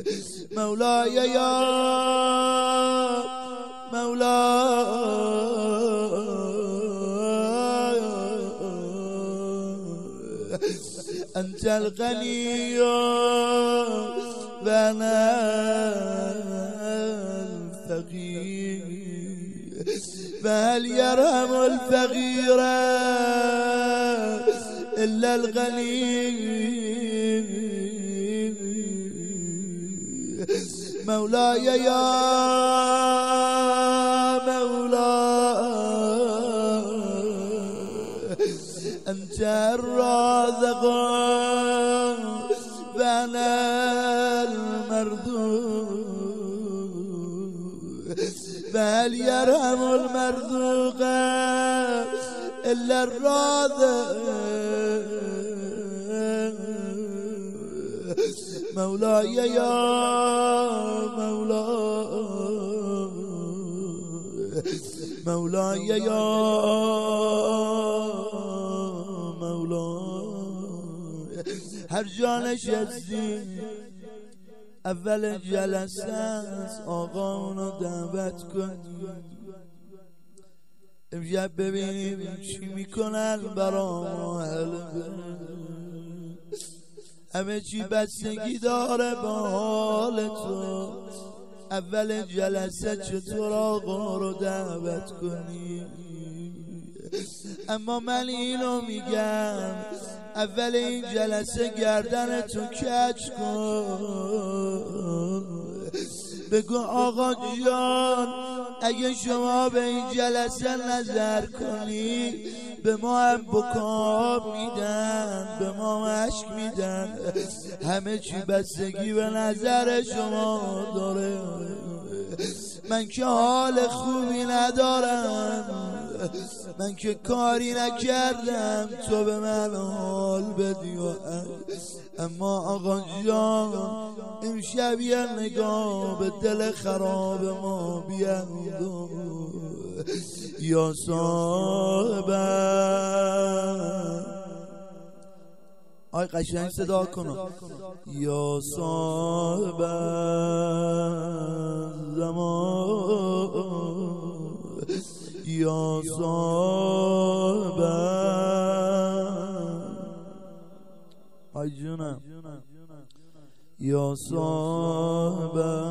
مولاي يا مولاي أنت الغني وأنا الفقير، فهل يرحم الفقير إلا الغني؟ مولاي يا مولاي أنت الرازق وأنا المرزوق، فهل يرحم المرزوق إلا الرازق؟ مولاي يا مولاي يا مولاي هر جا نشستی اول جلسه است، آقا اونو دعوت کنی امشب ببینیم چی میکنن برا همه چی بستگی داره با حال تو. اول جلسه چطور آقا رو دعوت کنی؟ اما من اینو میگم اول این جلسه گردن تو کج کن، بگو آقا جان اگه شما به این جلسه نظر کنی به ما هم بکا میدن، به ما مشک میدن، همه چی بستگی به نظر شما داره. من که حال خوبی ندارم، من که کاری نکردم تو به من حال بدی، اما آقا جان امشب یه نگاه به دل خراب ما بینداز یا صاحبم. آی قشنگ صدا کنم یا صاحبم زمان، یا صاحبم آی جونم، یا صاحبم